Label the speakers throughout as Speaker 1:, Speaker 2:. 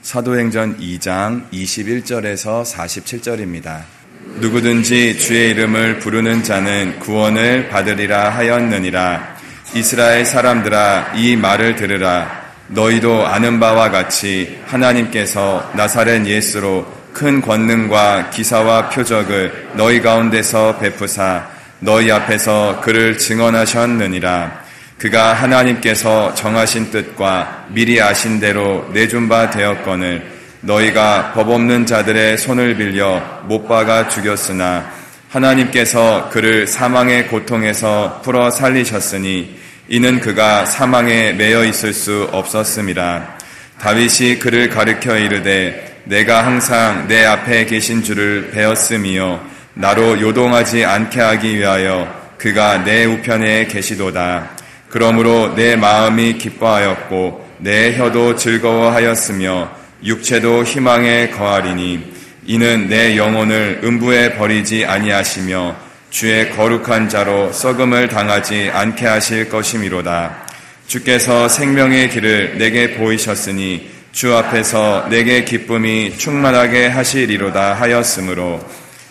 Speaker 1: 사도행전 2장 21절에서 47절입니다. 누구든지 주의 이름을 부르는 자는 구원을 받으리라 하였느니라. 이스라엘 사람들아, 이 말을 들으라. 너희도 아는 바와 같이 하나님께서 나사렛 예수로 큰 권능과 기사와 표적을 너희 가운데서 베푸사 너희 앞에서 그를 증언하셨느니라. 그가 하나님께서 정하신 뜻과 미리 아신 대로 내준 바 되었거늘 너희가 법 없는 자들의 손을 빌려 못 박아 죽였으나 하나님께서 그를 사망의 고통에서 풀어 살리셨으니 이는 그가 사망에 매여 있을 수 없었음이라. 다윗이 그를 가르쳐 이르되 내가 항상 내 앞에 계신 줄을 배웠음이요 나로 요동하지 않게 하기 위하여 그가 내 우편에 계시도다. 그러므로 내 마음이 기뻐하였고 내 혀도 즐거워하였으며 육체도 희망에 거하리니 이는 내 영혼을 음부에 버리지 아니하시며 주의 거룩한 자로 썩음을 당하지 않게 하실 것이미로다. 주께서 생명의 길을 내게 보이셨으니 주 앞에서 내게 기쁨이 충만하게 하시리로다 하였으므로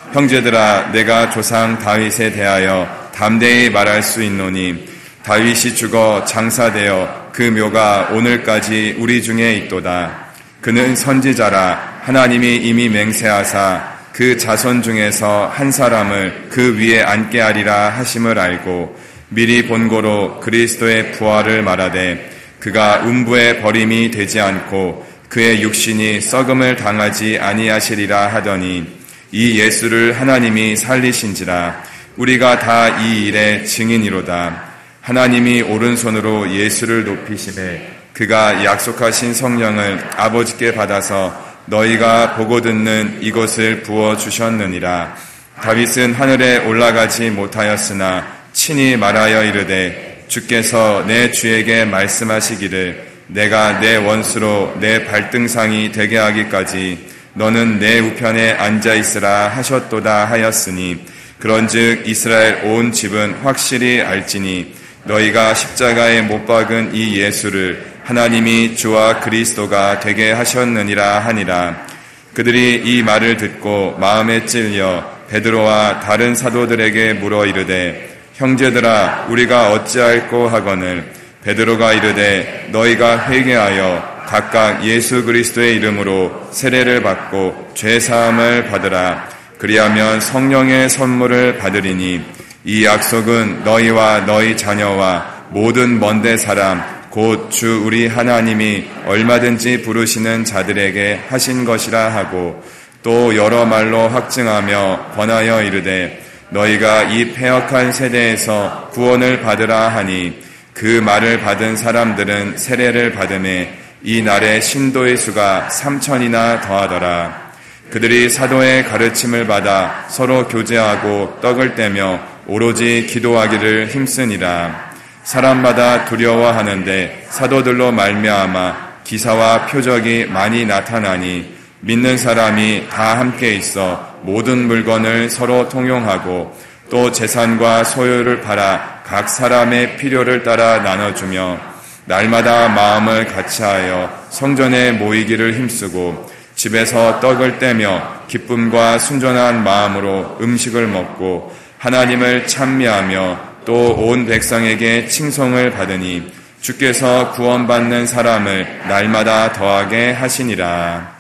Speaker 1: 형제들아, 내가 조상 다윗에 대하여 담대히 말할 수 있노니 다윗이 죽어 장사되어 그 묘가 오늘까지 우리 중에 있도다. 그는 선지자라. 하나님이 이미 맹세하사 그 자손 중에서 한 사람을 그 위에 앉게 하리라 하심을 알고 미리 본고로 그리스도의 부활을 말하되 그가 음부에 버림이 되지 않고 그의 육신이 썩음을 당하지 아니하시리라 하더니 이 예수를 하나님이 살리신지라. 우리가 다 이 일의 증인이로다. 하나님이 오른손으로 예수를 높이시되 그가 약속하신 성령을 아버지께 받아서 너희가 보고 듣는 이것을 부어주셨느니라. 다윗은 하늘에 올라가지 못하였으나 친히 말하여 이르되 주께서 내 주에게 말씀하시기를 내가 내 원수로 내 발등상이 되게 하기까지 너는 내 우편에 앉아있으라 하셨도다 하였으니 그런즉 이스라엘 온 집은 확실히 알지니 너희가 십자가에 못 박은 이 예수를 하나님이 주와 그리스도가 되게 하셨느니라 하니라. 그들이 이 말을 듣고 마음에 찔려 베드로와 다른 사도들에게 물어 이르되 형제들아, 우리가 어찌할꼬 하거늘 베드로가 이르되 너희가 회개하여 각각 예수 그리스도의 이름으로 세례를 받고 죄사함을 받으라. 그리하면 성령의 선물을 받으리니 이 약속은 너희와 너희 자녀와 모든 먼데 사람 곧 주 우리 하나님이 얼마든지 부르시는 자들에게 하신 것이라 하고 또 여러 말로 확증하며 권하여 이르되 너희가 이 패역한 세대에서 구원을 받으라 하니 그 말을 받은 사람들은 세례를 받음에 이 날에 신도의 수가 3,000이나 더하더라. 그들이 사도의 가르침을 받아 서로 교제하고 떡을 떼며 오로지 기도하기를 힘쓰니라. 사람마다 두려워하는데 사도들로 말미암아 기사와 표적이 많이 나타나니 믿는 사람이 다 함께 있어 모든 물건을 서로 통용하고 또 재산과 소유를 팔아 각 사람의 필요를 따라 나눠주며 날마다 마음을 같이하여 성전에 모이기를 힘쓰고 집에서 떡을 떼며 기쁨과 순전한 마음으로 음식을 먹고 하나님을 찬미하며 또 온 백성에게 칭송을 받으니 주께서 구원받는 사람을 날마다 더하게 하시니라.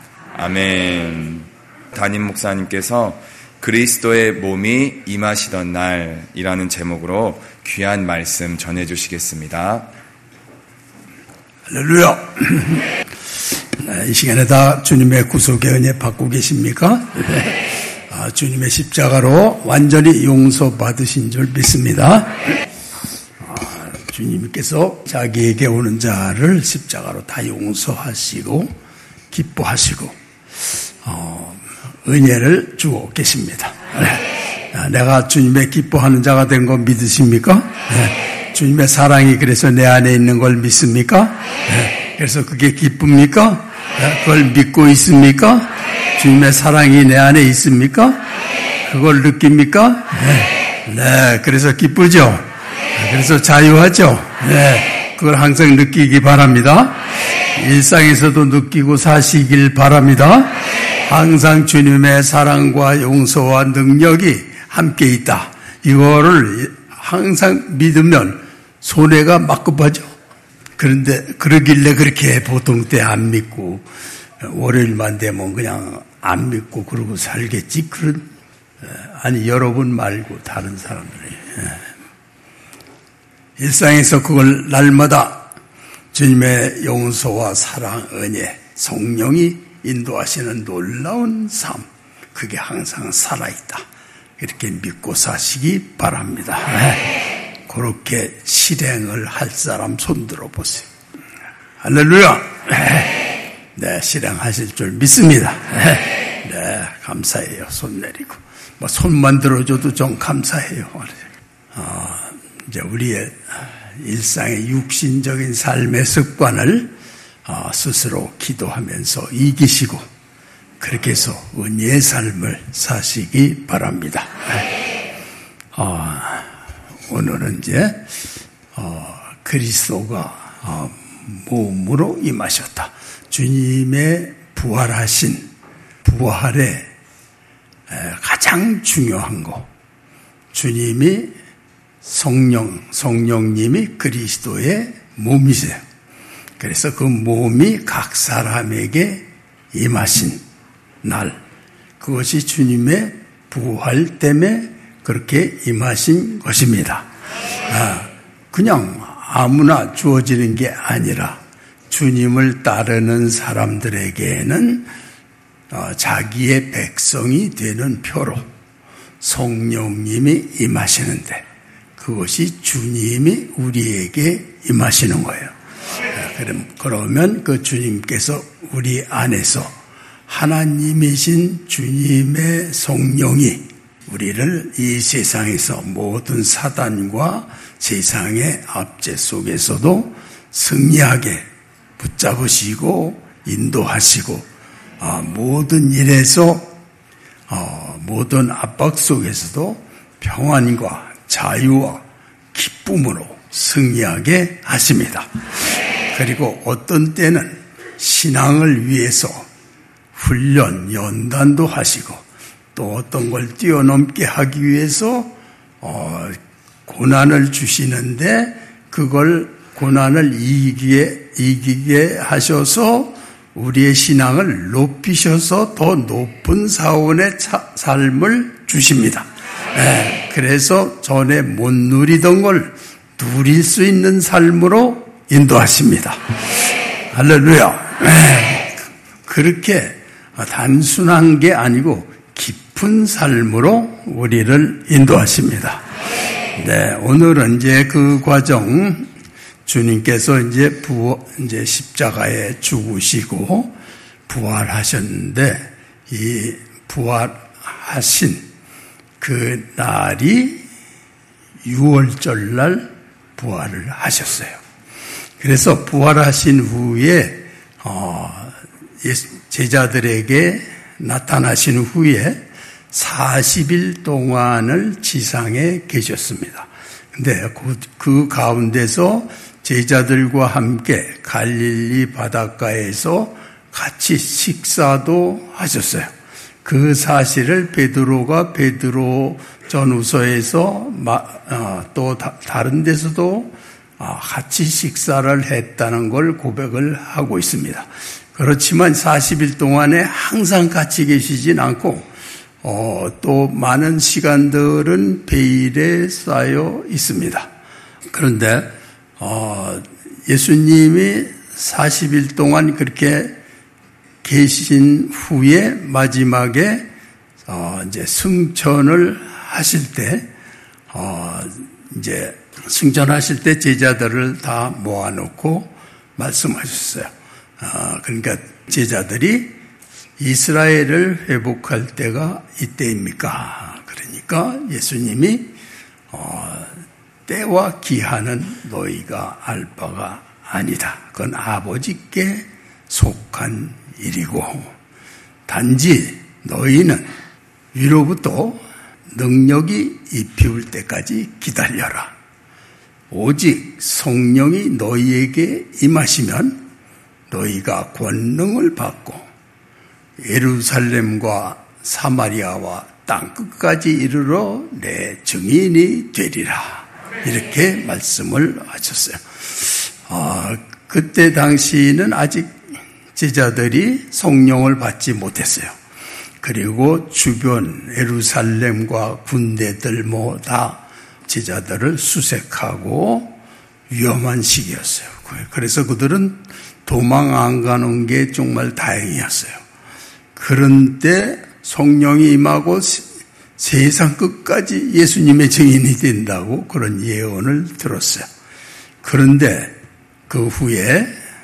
Speaker 1: 아멘. 담임 목사님께서 그리스도의 몸이 임하시던 날이라는 제목으로 귀한 말씀 전해주시겠습니다.
Speaker 2: 할렐루야. 이 시간에 다 주님의 구속의 은혜 받고 계십니까? 주님의 십자가로 완전히 용서받으신 줄 믿습니다. 주님께서 자기에게 오는 자를 십자가로 다 용서하시고 기뻐하시고 은혜를 주고 계십니다. 내가 주님의 기뻐하는 자가 된 거 믿으십니까? 주님의 사랑이 그래서 내 안에 있는 걸 믿습니까? 그래서 그게 기쁩니까? 그걸 믿고 있습니까? 주님의 사랑이 내 안에 있습니까? 그걸 느낍니까? 네, 그래서 기쁘죠? 그래서 자유하죠? 네, 그걸 항상 느끼기 바랍니다. 일상에서도 느끼고 사시길 바랍니다. 항상 주님의 사랑과 용서와 능력이 함께 있다. 이거를 항상 믿으면 손해가 막급하죠. 그런데 그러길래 그렇게 보통 때 안 믿고 월요일만 되면 그냥 안 믿고 그러고 살겠지. 아니 여러분 말고 다른 사람들이 일상에서 그걸 날마다 주님의 용서와 사랑, 은혜, 성령이 인도하시는 놀라운 삶, 그게 항상 살아있다. 이렇게 믿고 사시기 바랍니다. 그렇게 실행을 할 사람 손 들어보세요. 할렐루야. 네, 실행하실 줄 믿습니다. 네, 감사해요. 손 내리고. 손만 들어줘도 좀 감사해요. 이제 우리의 일상의 육신적인 삶의 습관을 스스로 기도하면서 이기시고 그렇게 해서 은혜의 삶을 사시기 바랍니다. 오늘은 이제 그리스도가 몸으로 임하셨다. 주님의 부활하신 부활의 가장 중요한 거, 주님이 성령님이 그리스도의 몸이세요. 그래서 그 몸이 각 사람에게 임하신 날, 그것이 주님의 부활 때문에 그렇게 임하신 것입니다. 그냥 아무나 주어지는 게 아니라 주님을 따르는 사람들에게는 자기의 백성이 되는 표로 성령님이 임하시는데 그것이 주님이 우리에게 임하시는 거예요. 그러면 그 주님께서 우리 안에서 하나님이신 주님의 성령이 우리를 이 세상에서 모든 사단과 세상의 압제 속에서도 승리하게 붙잡으시고 인도하시고 모든 일에서 모든 압박 속에서도 평안과 자유와 기쁨으로 승리하게 하십니다. 그리고 어떤 때는 신앙을 위해서 훈련, 연단도 하시고 또 어떤 걸 뛰어넘게 하기 위해서 고난을 주시는데 그걸 고난을 이기게 하셔서 우리의 신앙을 높이셔서 더 높은 사원의 삶을 주십니다. 그래서 전에 못 누리던 걸 누릴 수 있는 삶으로 인도하십니다. 할렐루야. 그렇게 단순한 게 아니고 깊은 삶으로 우리를 인도하십니다. 네, 오늘은 이제 그 과정, 주님께서 이제 십자가에 죽으시고 부활하셨는데 이 부활하신 그 날이 6월절 날 부활을 하셨어요. 그래서 부활하신 후에 제자들에게 나타나신 후에 40일 동안을 지상에 계셨습니다. 근데 그 가운데서 제자들과 함께 갈릴리 바닷가에서 같이 식사도 하셨어요. 그 사실을 베드로가 베드로 전후서에서 또 다른 데서도 같이 식사를 했다는 걸 고백을 하고 있습니다. 그렇지만 40일 동안에 항상 같이 계시진 않고 또 많은 시간들은 베일에 쌓여 있습니다. 그런데 예수님이 40일 동안 그렇게 계신 후에 마지막에 이제 승천을 하실 때 이제 승천하실 때 제자들을 다 모아놓고 말씀하셨어요. 그러니까 제자들이 이스라엘을 회복할 때가 이때입니까? 그러니까 예수님이 때와 기한은 너희가 알 바가 아니다. 그건 아버지께 속한 일이고 단지 너희는 위로부터 능력이 입히울 때까지 기다려라. 오직 성령이 너희에게 임하시면 너희가 권능을 받고 예루살렘과 사마리아와 땅끝까지 이르러 내 증인이 되리라. 이렇게 말씀을 하셨어요. 그때 당시는 아직 제자들이 성령을 받지 못했어요. 그리고 주변 예루살렘과 군대들 다 제자들을 수색하고 위험한 시기였어요. 그래서 그들은 도망 안 가는 게 정말 다행이었어요. 그런데 성령이 임하고 세상 끝까지 예수님의 증인이 된다고 그런 예언을 들었어요. 그런데 그 후에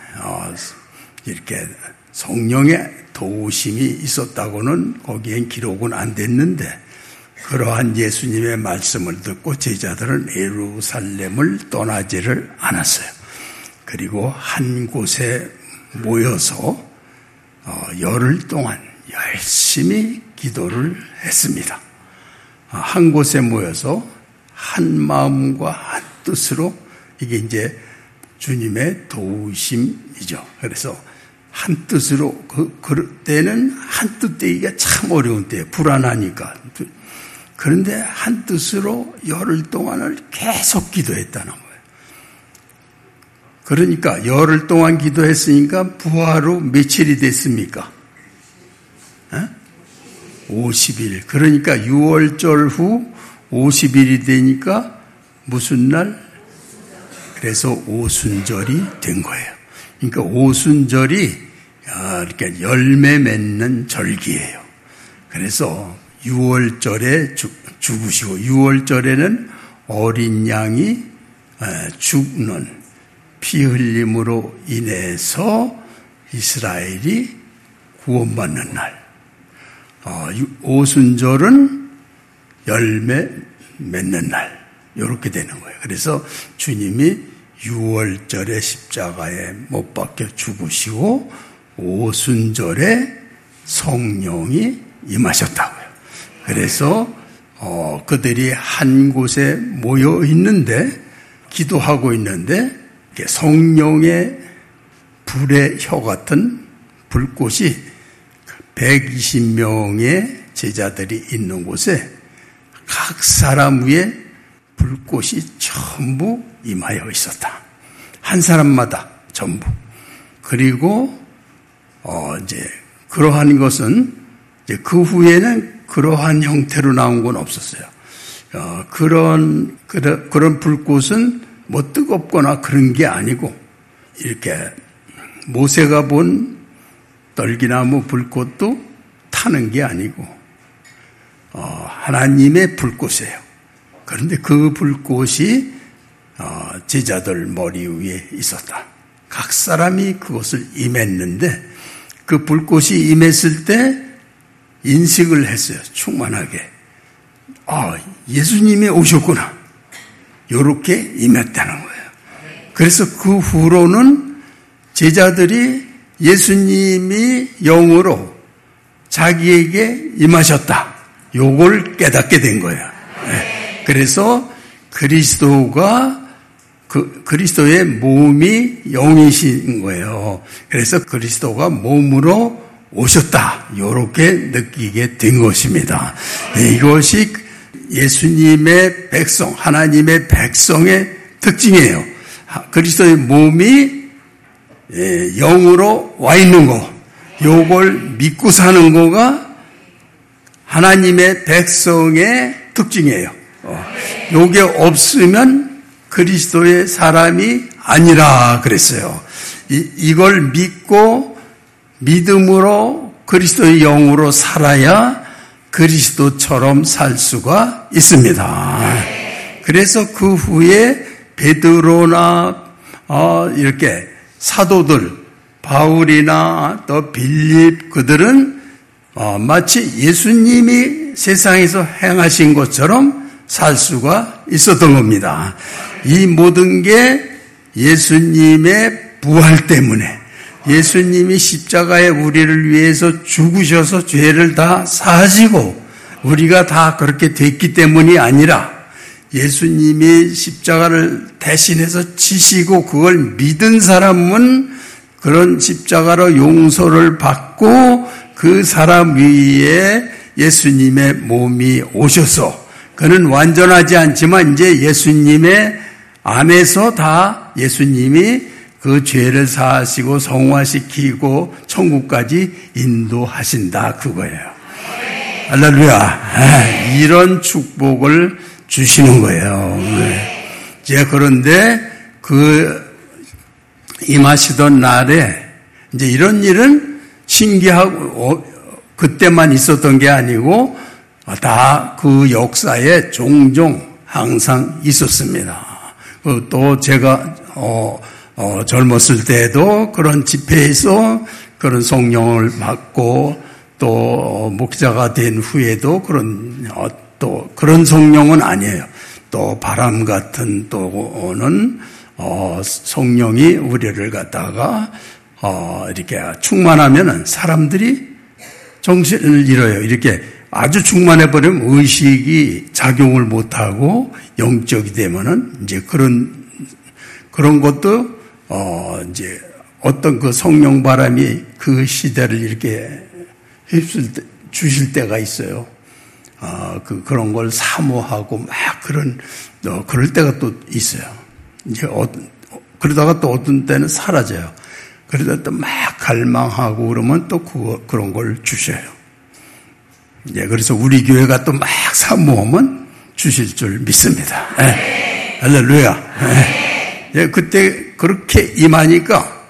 Speaker 2: 이렇게 성령의 도우심이 있었다고는 거기엔 기록은 안 됐는데, 그러한 예수님의 말씀을 듣고 제자들은 예루살렘을 떠나지를 않았어요. 그리고 한 곳에 모여서 열흘 동안 열심히 기도를 했습니다. 한 곳에 모여서 한 마음과 한 뜻으로, 이게 이제 주님의 도우심이죠. 그래서 한 뜻으로, 그때는 한 뜻 되기가 참 어려운 때예요. 불안하니까. 그런데 한 뜻으로 열흘 동안을 계속 기도했다는 거예요. 그러니까 열흘 동안 기도했으니까 부하로 며칠이 됐습니까? 50일. 그러니까 6월절 후 50일이 되니까 무슨 날? 그래서 오순절이 된 거예요. 그러니까 오순절이 이렇게 열매 맺는 절기예요. 그래서 6월절에 죽으시고, 6월절에는 어린 양이 죽는 피 흘림으로 인해서 이스라엘이 구원받는 날. 오순절은 열매 맺는 날. 이렇게 되는 거예요. 그래서 주님이 6월절에 십자가에 못 박혀 죽으시고 오순절에 성령이 임하셨다고요. 그래서 그들이 한 곳에 모여 있는데, 기도하고 있는데, 성령의 불의 혀 같은 불꽃이 120명의 제자들이 있는 곳에 각 사람 위에 불꽃이 전부 임하여 있었다. 한 사람마다 전부. 그리고 이제 그러한 것은 이제 그 후에는 그러한 형태로 나온 건 없었어요. 그런 불꽃은 뭐 뜨겁거나 그런 게 아니고, 이렇게 모세가 본 떨기나무 불꽃도 타는 게 아니고 하나님의 불꽃이에요. 그런데 그 불꽃이 제자들 머리 위에 있었다. 각 사람이 그것을 임했는데, 그 불꽃이 임했을 때 인식을 했어요. 충만하게. 예수님이 오셨구나. 이렇게 임했다는 거예요. 그래서 그 후로는 제자들이 예수님이 영으로 자기에게 임하셨다. 요걸 깨닫게 된 거예요. 그래서 그리스도가 그리스도의 몸이 영이신 거예요. 그래서 그리스도가 몸으로 오셨다. 이렇게 느끼게 된 것입니다. 이것이 예수님의 백성, 하나님의 백성의 특징이에요. 그리스도의 몸이 영으로 와 있는 거, 요걸 믿고 사는 거가 하나님의 백성의 특징이에요. 요게 없으면 그리스도의 사람이 아니라 그랬어요. 이걸 믿고 믿음으로 그리스도의 영으로 살아야 그리스도처럼 살 수가 있습니다. 그래서 그 후에 베드로나 이렇게 사도들, 바울이나 또 빌립, 그들은 마치 예수님이 세상에서 행하신 것처럼 살 수가 있었던 겁니다. 이 모든 게 예수님의 부활 때문에, 예수님이 십자가에 우리를 위해서 죽으셔서 죄를 다 사하시고 우리가 다 그렇게 됐기 때문이 아니라, 예수님이 십자가를 대신해서 지시고 그걸 믿은 사람은 그런 십자가로 용서를 받고 그 사람 위에 예수님의 몸이 오셔서 그는 완전하지 않지만 이제 예수님의 안에서 다 예수님이 그 죄를 사하시고 성화시키고 천국까지 인도하신다 그거예요. 할렐루야. 이런 축복을 주시는 거예요. 이제 그런데 그 임하시던 날에 이제 이런 일은 신기하고 그때만 있었던 게 아니고 다 그 역사에 종종 항상 있었습니다. 또 제가 젊었을 때도 그런 집회에서 그런 성령을 받고 또 목자가 된 후에도 또 그런 성령은 아니에요. 또 바람 같은 또는 성령이 우리를 갖다가 이렇게 충만하면은 사람들이 정신을 잃어요. 이렇게 아주 충만해버리면 의식이 작용을 못하고 영적이 되면은 이제 그런 것도 이제 어떤 그 성령 바람이 그 시대를 이렇게 주실 때가 있어요. 그런 걸 사모하고 막 그럴 때가 또 있어요. 이제 그러다가 또 어떤 때는 사라져요. 그러다 또 막 갈망하고 그러면 또 그런 걸 주셔요. 예, 그래서 우리 교회가 또 막 사모하면 주실 줄 믿습니다. 예. 할렐루야. 예, 그때 그렇게 임하니까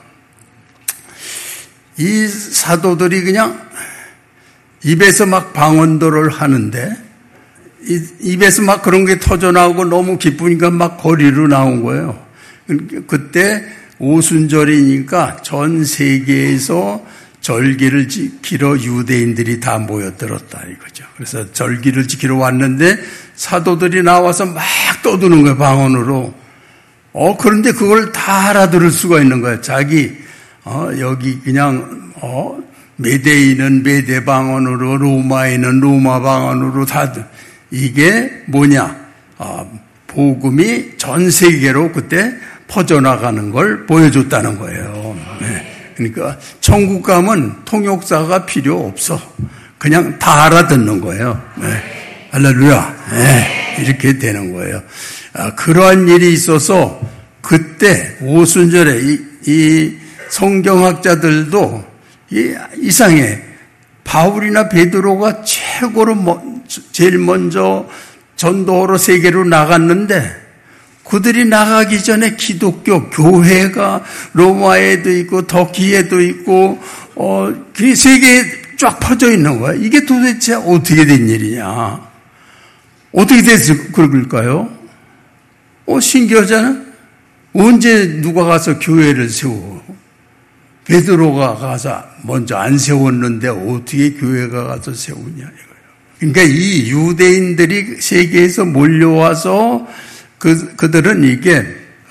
Speaker 2: 이 사도들이 그냥 입에서 막 방언도를 하는데 입에서 막 그런 게 터져나오고 너무 기쁘니까 막 거리로 나온 거예요. 그때 오순절이니까 전 세계에서 절기를 지키러 유대인들이 다 모여들었다 이거죠. 그래서 절기를 지키러 왔는데 사도들이 나와서 막 떠드는 거예요, 방언으로. 그런데 그걸 다 알아들을 수가 있는 거예요. 여기 그냥 메대인은 메대 방언으로, 로마인은 로마 방언으로 다 이게 뭐냐? 복음이 전 세계로 그때 퍼져나가는 걸 보여줬다는 거예요. 네. 그러니까 천국 가면 통역사가 필요 없어. 그냥 다 알아듣는 거예요. 네. 할렐루야. 네. 이렇게 되는 거예요. 그러한 일이 있어서 그때 오순절에 이 성경학자들도 이상해. 바울이나 베드로가 제일 먼저 전도하러 세계로 나갔는데 그들이 나가기 전에 기독교 교회가 로마에도 있고 터키에도 있고 그 세계에 쫙 퍼져 있는 거야. 이게 도대체 어떻게 된 일이냐? 어떻게 돼서 그럴까요? 신기하잖아. 언제 누가 가서 교회를 세워? 베드로가 가서 먼저 안 세웠는데 어떻게 교회가 가서 세우냐 이거예요. 그러니까 이 유대인들이 세계에서 몰려와서 그들은 이게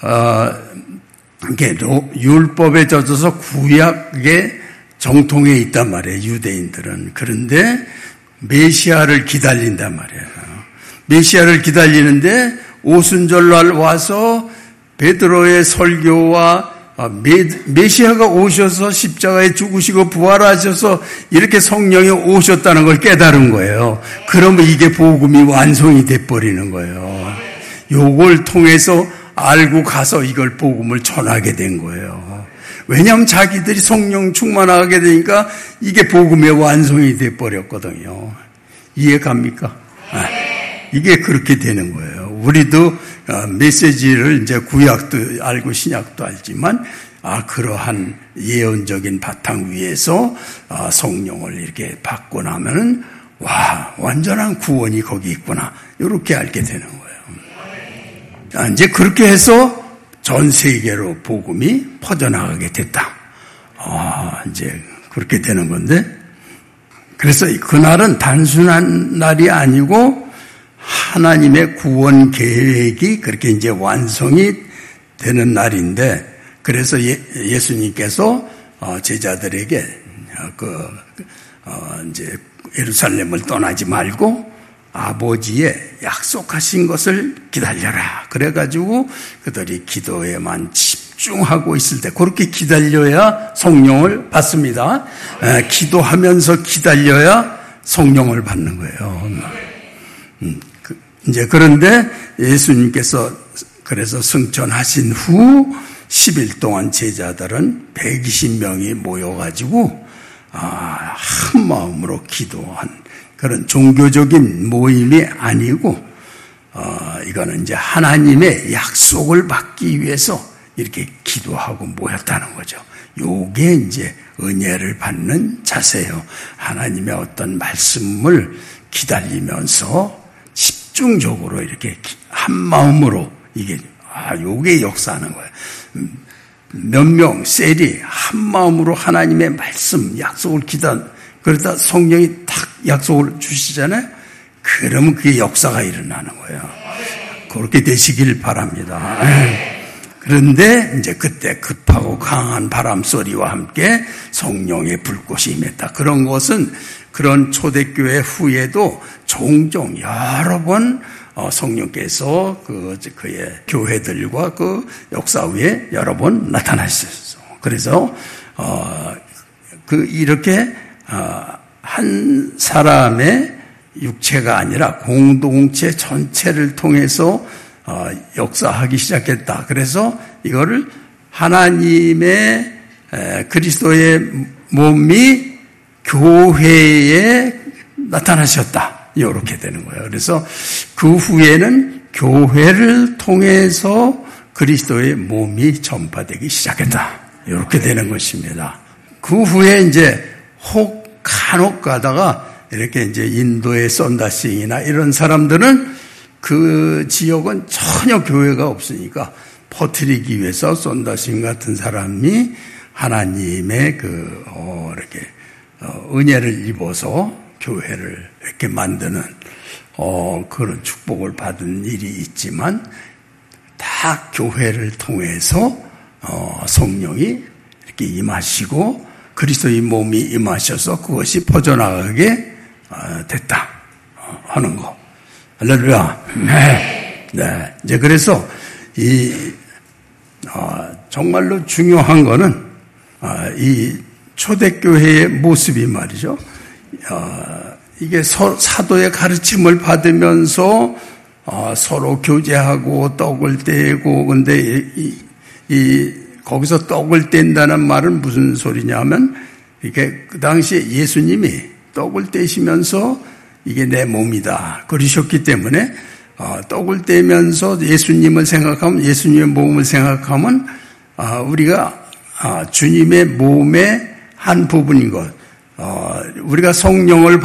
Speaker 2: 율법에 젖어서 구약의 정통에 있단 말이에요. 유대인들은. 그런데 메시아를 기다린단 말이에요. 메시아를 기다리는데 오순절날 와서 베드로의 설교와 메시아가 오셔서 십자가에 죽으시고 부활하셔서 이렇게 성령이 오셨다는 걸 깨달은 거예요. 그러면 이게 복음이 완성이 돼버리는 거예요. 요걸 통해서 알고 가서 이걸 복음을 전하게 된 거예요. 왜냐하면 자기들이 성령 충만하게 되니까 이게 복음의 완성이 돼버렸거든요. 이해 갑니까? 이게 그렇게 되는 거예요. 우리도 메시지를 이제 구약도 알고 신약도 알지만 그러한 예언적인 바탕 위에서 성령을 이렇게 받고 나면은 완전한 구원이 거기 있구나 이렇게 알게 되는 거예요. 이제 그렇게 해서 전 세계로 복음이 퍼져나가게 됐다. 이제 그렇게 되는 건데 그래서 그날은 단순한 날이 아니고 하나님의 구원 계획이 그렇게 이제 완성이 되는 날인데 그래서 예수님께서 제자들에게 이제 예루살렘을 떠나지 말고 아버지의 약속하신 것을 기다려라. 그래가지고 그들이 기도에만 집중하고 있을 때 그렇게 기다려야 성령을 받습니다. 기도하면서 기다려야 성령을 받는 거예요. 이제 그런데 예수님께서 그래서 승천하신 후 10일 동안 제자들은 120명이 모여가지고 한 마음으로 기도한 그런 종교적인 모임이 아니고 이거는 이제 하나님의 약속을 받기 위해서 이렇게 기도하고 모였다는 거죠. 요게 이제 은혜를 받는 자세예요. 하나님의 어떤 말씀을 기다리면서 집중적으로 이렇게 한 마음으로 이게 요게 역사하는 거예요. 몇 명, 셀이 한 마음으로 하나님의 말씀, 약속을 그러다 성령이 탁 약속을 주시잖아요. 그러면 그게 역사가 일어나는 거예요. 그렇게 되시길 바랍니다. 그런데 이제 그때 급하고 강한 바람 소리와 함께 성령의 불꽃이 임했다. 그런 것은 그런 초대교회 후에도 종종 여러 번 성령께서 그의 교회들과 그 역사 위에 여러 번 나타나셨어요. 그래서 이렇게 한 사람의 육체가 아니라 공동체 전체를 통해서 역사하기 시작했다. 그래서 이거를 하나님의 그리스도의 몸이 교회에 나타나셨다. 이렇게 되는 거예요. 그래서 그 후에는 교회를 통해서 그리스도의 몸이 전파되기 시작했다. 이렇게 되는 것입니다. 그 후에 이제 간혹 가다가 이렇게 이제 인도의 썬다싱이나 이런 사람들은 그 지역은 전혀 교회가 없으니까 퍼뜨리기 위해서 썬다싱 같은 사람이 하나님의 이렇게 은혜를 입어서 교회를 이렇게 만드는 그런 축복을 받은 일이 있지만 다 교회를 통해서 성령이 이렇게 임하시고 그리스도의 몸이 임하셔서 그것이 퍼져나가게 됐다 하는 거. 할렐루야. 네. 이제 그래서 정말로 중요한 거는 이 초대교회의 모습이 말이죠. 이게 사도의 가르침을 받으면서 서로 교제하고 떡을 떼고 근데 거기서 떡을 뗀다는 말은 무슨 소리냐면 이게 그 당시에 예수님이 떡을 떼시면서 이게 내 몸이다 그러셨기 때문에 떡을 떼면서 예수님을 생각하면 예수님의 몸을 생각하면 우리가 주님의 몸의 한 부분인 것. 우리가 성령을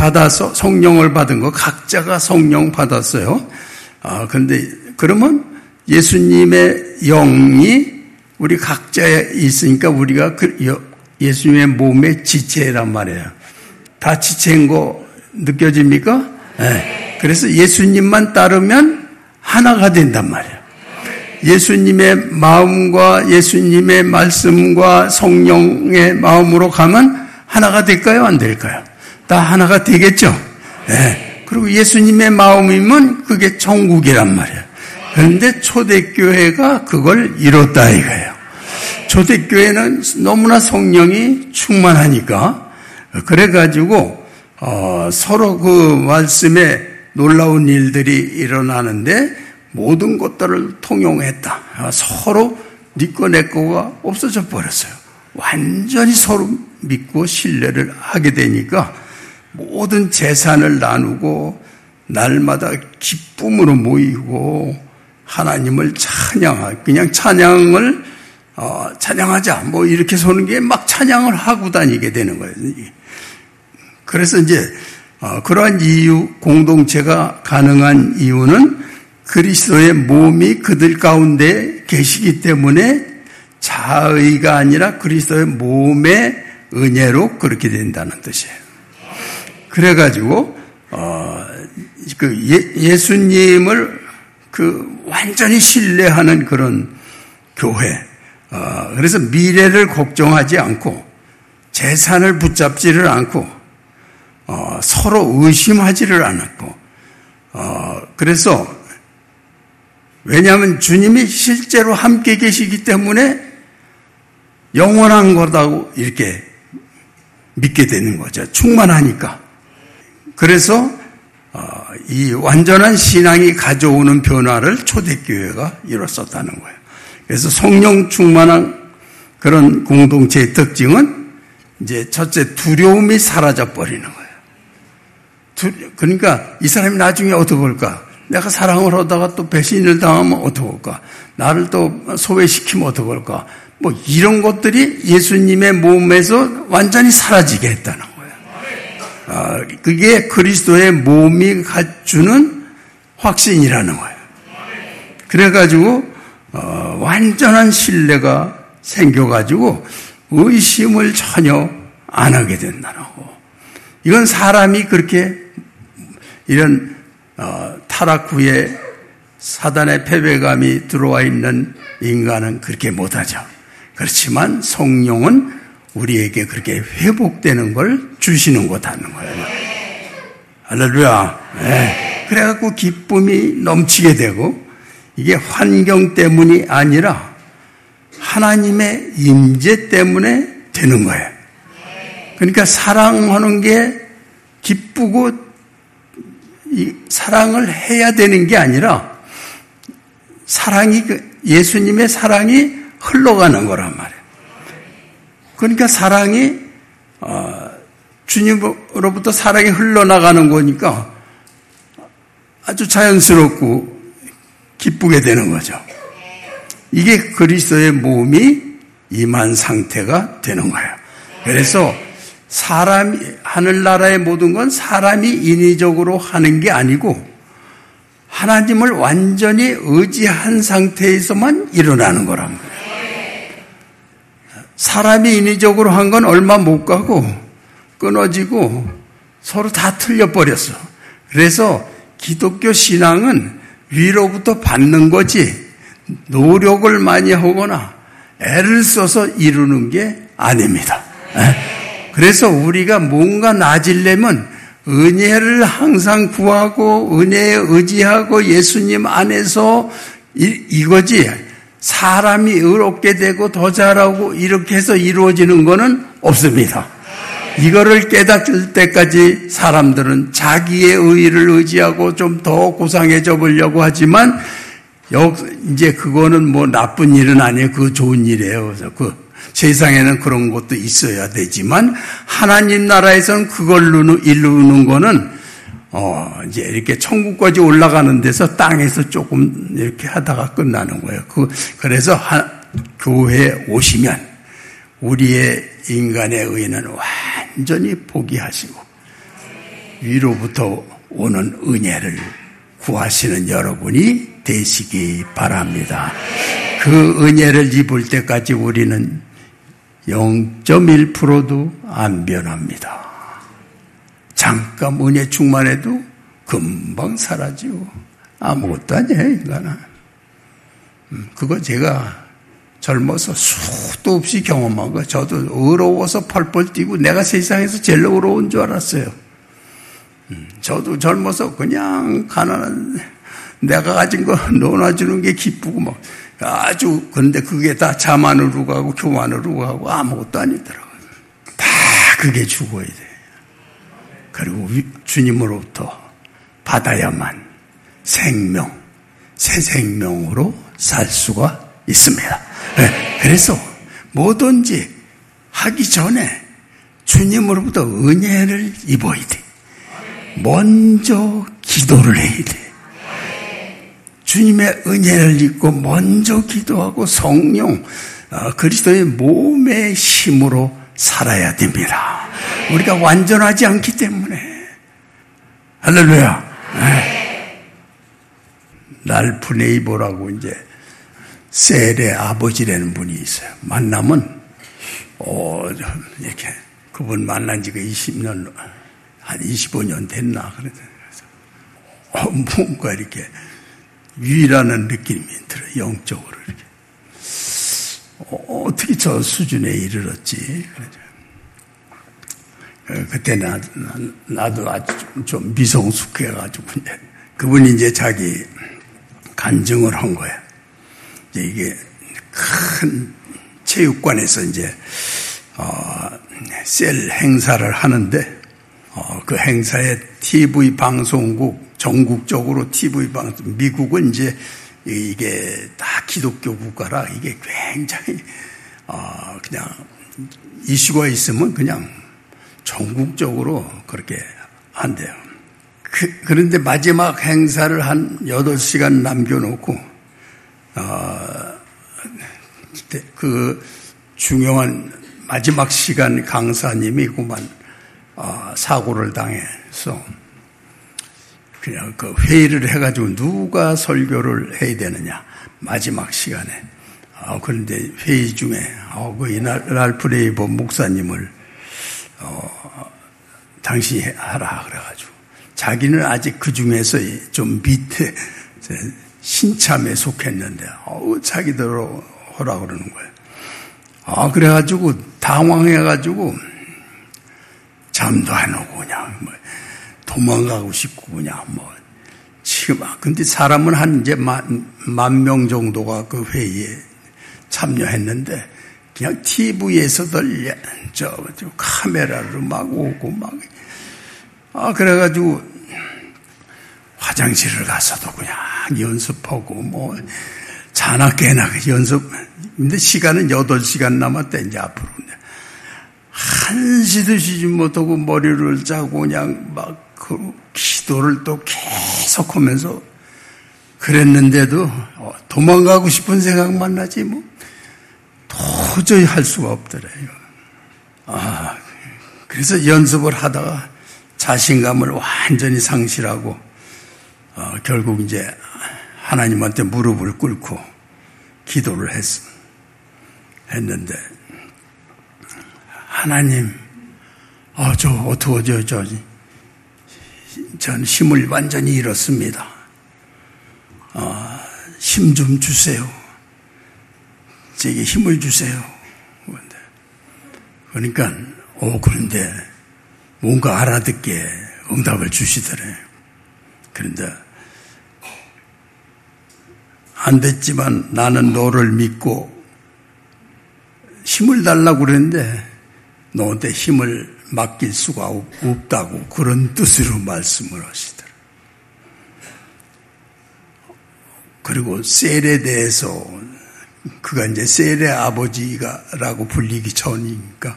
Speaker 2: 받은 거, 각자가 성령 받았어요. 그런데, 그러면 예수님의 영이 우리 각자에 있으니까 우리가 예수님의 몸의 지체란 말이에요. 다 지체인 거 느껴집니까? 네. 그래서 예수님만 따르면 하나가 된단 말이에요. 예수님의 마음과 예수님의 말씀과 성령의 마음으로 가면 하나가 될까요? 안 될까요? 다 하나가 되겠죠? 네. 그리고 예수님의 마음이면 그게 천국이란 말이에요. 그런데 초대교회가 그걸 이뤘다 이거예요. 초대교회는 너무나 성령이 충만하니까 그래가지고 서로 그 말씀에 놀라운 일들이 일어나는데 모든 것들을 통용했다. 서로 네 거 내 거가 없어져 버렸어요. 완전히 서로 믿고 신뢰를 하게 되니까 모든 재산을 나누고 날마다 기쁨으로 모이고 하나님을 그냥 찬양을 찬양하자 뭐 이렇게 서는 게 막 찬양을 하고 다니게 되는 거예요. 그래서 이제 그러한 이유 공동체가 가능한 이유는 그리스도의 몸이 그들 가운데 계시기 때문에 자의가 아니라 그리스도의 몸의 은혜로 그렇게 된다는 뜻이에요. 그래가지고 예수님을 완전히 신뢰하는 그런 교회. 그래서 미래를 걱정하지 않고 재산을 붙잡지를 않고 서로 의심하지를 않았고 그래서 왜냐하면 주님이 실제로 함께 계시기 때문에 영원한 거라고 이렇게 믿게 되는 거죠. 충만하니까. 그래서 이 완전한 신앙이 가져오는 변화를 초대교회가 이뤘었다는 거예요. 그래서 성령 충만한 그런 공동체의 특징은 이제 첫째 두려움이 사라져 버리는 거예요. 그러니까 이 사람이 나중에 어떻게 볼까? 내가 사랑을 하다가 또 배신을 당하면 어떻게 볼까? 나를 또 소외시키면 어떻게 볼까? 뭐 이런 것들이 예수님의 몸에서 완전히 사라지게 했다는 거예요. 그게 그리스도의 몸이 갖추는 확신이라는 거예요. 그래가지고 완전한 신뢰가 생겨가지고 의심을 전혀 안 하게 된다는 거. 이건 사람이 그렇게 이런 타락 후에 사단의 패배감이 들어와 있는 인간은 그렇게 못하죠. 그렇지만 성령은 우리에게 그렇게 회복되는 걸 주시는 거다는 거예요. 할렐루야. 네. 그래갖고 기쁨이 넘치게 되고 이게 환경 때문이 아니라 하나님의 임재 때문에 되는 거예요. 그러니까 사랑하는 게 기쁘고 사랑을 해야 되는 게 아니라 사랑이 예수님의 사랑이 흘러가는 거란 말이에요. 그러니까 사랑이 주님으로부터 사랑이 흘러나가는 거니까 아주 자연스럽고 기쁘게 되는 거죠. 이게 그리스도의 몸이 임한 상태가 되는 거예요. 그래서 사람이 하늘나라의 모든 건 사람이 인위적으로 하는 게 아니고 하나님을 완전히 의지한 상태에서만 일어나는 거란 말이에요. 사람이 인위적으로 한 건 얼마 못 가고 끊어지고 서로 다 틀려버렸어. 그래서 기독교 신앙은 위로부터 받는 거지 노력을 많이 하거나 애를 써서 이루는 게 아닙니다. 그래서 우리가 뭔가 나아지려면 은혜를 항상 구하고 은혜에 의지하고 예수님 안에서 이거지 사람이 의롭게 되고 더 잘하고 이렇게 해서 이루어지는 거는 없습니다. 이거를 깨닫을 때까지 사람들은 자기의 의의를 의지하고 좀 더 고상해져 보려고 하지만 이제 그거는 뭐 나쁜 일은 아니에요. 그거 좋은 일이에요. 그래서 세상에는 그런 것도 있어야 되지만 하나님 나라에서는 그걸로 이루는 거는 이제 이렇게 천국까지 올라가는 데서 땅에서 조금 이렇게 하다가 끝나는 거예요. 그래서 교회에 오시면 우리의 인간의 의는 완전히 포기하시고 위로부터 오는 은혜를 구하시는 여러분이 되시기 바랍니다. 그 은혜를 입을 때까지 우리는 0.1%도 안 변합니다. 잠깐 은혜 충만해도 금방 사라지고 아무것도 아니에요, 인간은. 그거 제가 젊어서 수도 없이 경험한 거. 저도 의로워서 펄펄 뛰고 내가 세상에서 제일 의로운 줄 알았어요. 저도 젊어서 그냥 가난한 내가 가진 거 논아주는 게 기쁘고 막 아주 그런데 그게 다 자만으로 가고 교만으로 가고 아무것도 아니더라고요. 다 그게 죽어야 돼. 그리고 주님으로부터 받아야만 생명, 새 생명으로 살 수가 있습니다. 그래서 뭐든지 하기 전에 주님으로부터 은혜를 입어야 돼. 먼저 기도를 해야 돼. 주님의 은혜를 입고 먼저 기도하고 성령, 그리스도의 몸의 힘으로 살아야 됩니다. 우리가 완전하지 않기 때문에. 할렐루야. 랄프 네이버라고 이제 셀의 아버지라는 분이 있어요. 만나면 이렇게 그분 만난 지가 20년 한 25년 됐나 그래서 뭔가 이렇게 위라는 느낌이 들어요. 영적으로 이렇게 어떻게 저 수준에 이르렀지? 그때 나도 아주 좀 미성숙해가지고 그분이 이제 자기 간증을 한 거예요. 이제 이게 큰 체육관에서 이제 셀 행사를 하는데 그 행사에 TV 방송국 전국적으로 TV 방송 미국은 이제 이게 다 기독교 국가라 이게 굉장히 그냥 이슈가 있으면 그냥 전국적으로 그렇게 한대요. 그런데 마지막 행사를 한 8시간 남겨놓고 그 중요한 마지막 시간 강사님이 그만 사고를 당해서 그냥 그 회의를 해가지고 누가 설교를 해야 되느냐 마지막 시간에 그런데 회의 중에 그 이날 프레이버 목사님을 당신이 하라 그래가지고 자기는 아직 그 중에서 좀 밑에 신참에 속했는데 자기대로 하라 그러는 거예요. 그래가지고 당황해가지고 잠도 안 오고 그냥 도망가고 싶고 그냥 지금 근데 사람은 한 이제 10,000명 정도가 그 회의에 참여했는데 그냥 TV에서들 저 카메라로 막 오고 그래가지고 화장실을 가서도 그냥 연습하고 자나깨나 연습. 근데 시간은 8시간 남았대 이제 앞으로. 한시도 쉬지 못하고 머리를 짜고 그냥 그 기도를 또 계속 하면서 그랬는데도 도망가고 싶은 생각만 나지 도저히 할 수가 없더래요. 그래서 연습을 하다가 자신감을 완전히 상실하고 결국 이제 하나님한테 무릎을 꿇고 기도를 했는데 하나님, 전 힘을 완전히 잃었습니다. 힘 좀 주세요. 제게 힘을 주세요. 그러니까, 그런데 뭔가 알아듣게 응답을 주시더래요. 그런데, 안 됐지만 나는 너를 믿고 힘을 달라고 그랬는데, 너한테 힘을 맡길 수가 없다고 그런 뜻으로 말씀을 하시더라. 그리고 셀에 대해서 그가 이제 셀의 아버지가라고 불리기 전이니까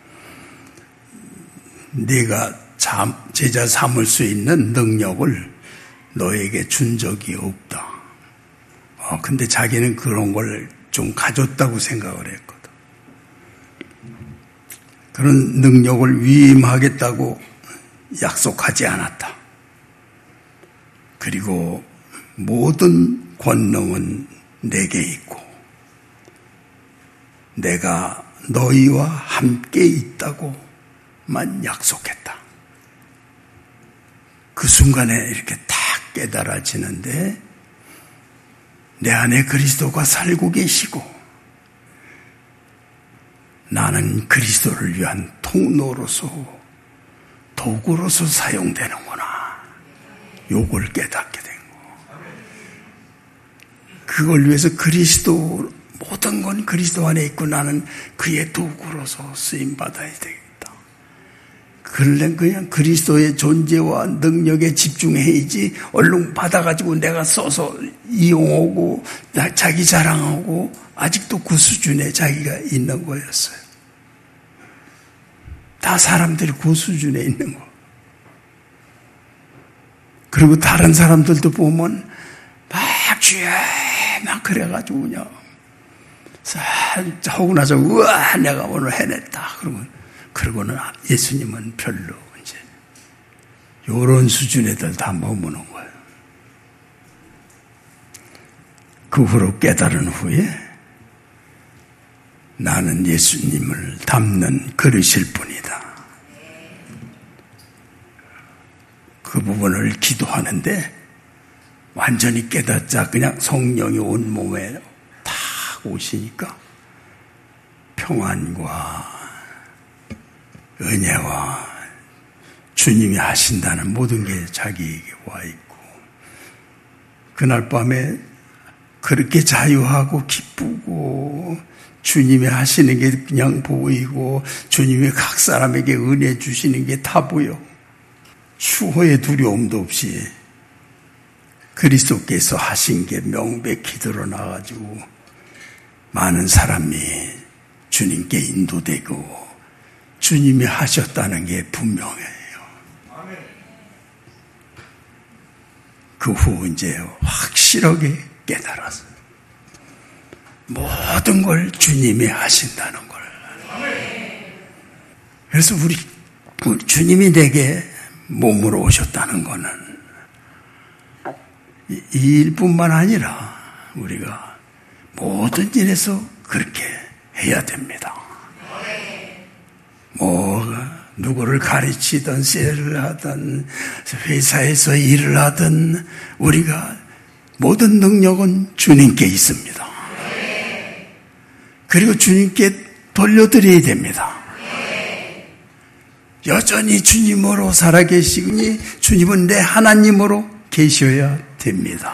Speaker 2: 네가 제자 삼을 수 있는 능력을 너에게 준 적이 없다. 근데 자기는 그런 걸 좀 가졌다고 생각을 했거든. 그런 능력을 위임하겠다고 약속하지 않았다. 그리고 모든 권능은 내게 있고 내가 너희와 함께 있다고만 약속했다. 그 순간에 이렇게 딱 깨달아지는데 내 안에 그리스도가 살고 계시고 나는 그리스도를 위한 통로로서 도구로서 사용되는구나. 요걸 깨닫게 된 거. 그걸 위해서 그리스도 모든 건 그리스도 안에 있고 나는 그의 도구로서 쓰임받아야 되겠다. 그러려면 그냥 그리스도의 존재와 능력에 집중해야지 얼른 받아가지고 내가 써서 이용하고 자기 자랑하고 아직도 그 수준에 자기가 있는 거였어요. 다 사람들이 그 수준에 있는 거. 그리고 다른 사람들도 보면 막 주여 막 그래가지고 그냥 하고 나서 우와 내가 오늘 해냈다. 그러고는 예수님은 별로 이제 요런 수준에들 다 머무는 거예요. 그 후로 깨달은 후에 나는 예수님을 담는 그릇일 뿐이다. 그 부분을 기도하는데 완전히 깨닫자 그냥 성령이 온 몸에 탁 오시니까 평안과 은혜와 주님이 하신다는 모든 게 자기에게 와 있고 그날 밤에 그렇게 자유하고 기쁘고 주님이 하시는 게 그냥 보이고 주님이 각 사람에게 은혜 주시는 게 다 보여. 추호의 두려움도 없이 그리스도께서 하신 게 명백히 드러나가지고 많은 사람이 주님께 인도되고 주님이 하셨다는 게 분명해요. 그 후 이제 확실하게 깨달았어요. 모든 걸 주님이 하신다는 걸. 그래서 우리 주님이 내게 몸으로 오셨다는 거는 이 일뿐만 아니라 우리가 모든 일에서 그렇게 해야 됩니다. 누구를 가르치든 세를 하든 회사에서 일을 하든 우리가 모든 능력은 주님께 있습니다. 그리고 주님께 돌려드려야 됩니다. 여전히 주님으로 살아계시니 주님은 내 하나님으로 계셔야 됩니다.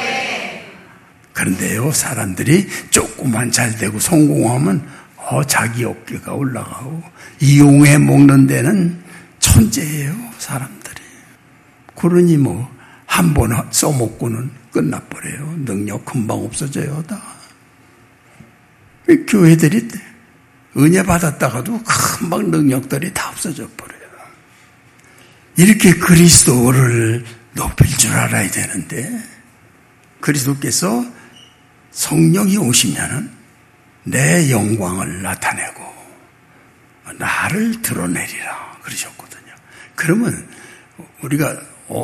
Speaker 2: 그런데요, 사람들이 조금만 잘 되고 성공하면 자기 어깨가 올라가고 이용해 먹는 데는 천재예요, 사람들이. 그러니 한 번 써먹고는 끝나버려요. 능력 금방 없어져요, 다. 교회들이 은혜 받았다가도 금방 능력들이 다 없어져 버려요. 이렇게 그리스도를 높일 줄 알아야 되는데 그리스도께서 성령이 오시면은 내 영광을 나타내고 나를 드러내리라 그러셨거든요. 그러면 우리가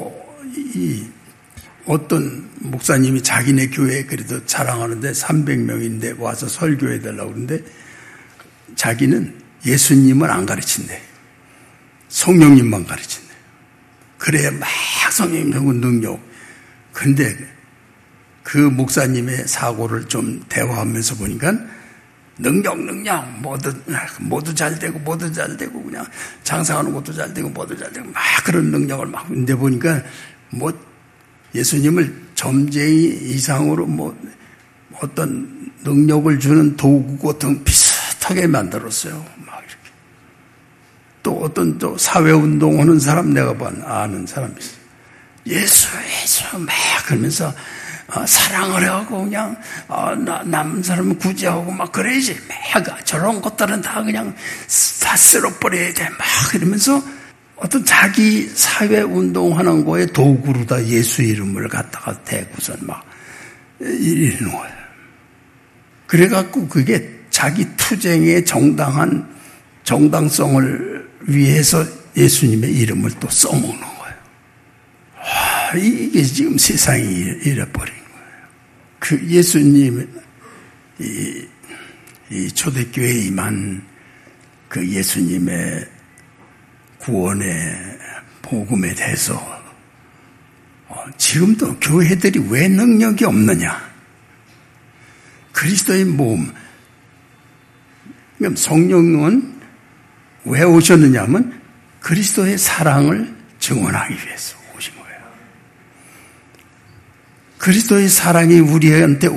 Speaker 2: 어떤 목사님이 자기네 교회에 그래도 자랑하는데 300명인데 와서 설교해달라고 그러는데 자기는 예수님을 안 가르친대. 성령님만 가르친대. 그래야 막 성령님 능력. 근데 그 목사님의 사고를 좀 대화하면서 보니까 능력 모두 잘 되고 그냥 장사하는 것도 잘 되고 모두 잘 되고 막 그런 능력을 막 근데 보니까 예수님을 점쟁이 이상으로 어떤 능력을 주는 도구 같은 비슷하게 만들었어요. 막 이렇게. 또 어떤 사회운동 하는 사람 내가 아는 사람이 있어요. 예수 막 그러면서 사랑을 하고 그냥 남은 사람은 구제하고 막 그래야지. 막 저런 것들은 다 그냥 다 쓸어버려야 돼. 막 이러면서 어떤 자기 사회운동하는 거에 도구로 다 예수 이름을 갖다가 대고선 막 이러는 거예요. 그래갖고 그게 자기 투쟁의 정당성을 위해서 예수님의 이름을 또 써먹는 거예요. 이게 지금 세상이 이래버린 거예요. 그 예수님, 이 초대교회에 임한 그 예수님의 구원의 복음에 대해서 지금도 교회들이 왜 능력이 없느냐? 그리스도의 몸, 성령은 왜 오셨느냐 하면 그리스도의 사랑을 증언하기 위해서 오신 거예요. 그리스도의 사랑이 우리한테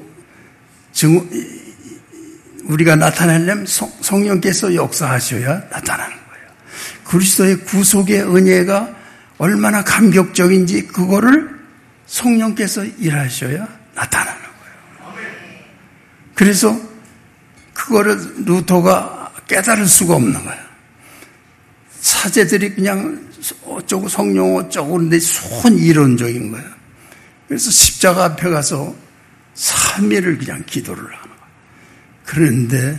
Speaker 2: 우리가 나타내려면 성령께서 역사하셔야 나타나는 거예요. 그리스도의 구속의 은혜가 얼마나 감격적인지 그거를 성령께서 일하셔야 나타나는 거예요. 그래서 그거를 루터가 깨달을 수가 없는 거예요. 사제들이 그냥 어쩌고 성령 어쩌고 그런데 손 이론적인 거예요. 그래서 십자가 앞에 가서 3일을 그냥 기도를 하는 거예요. 그런데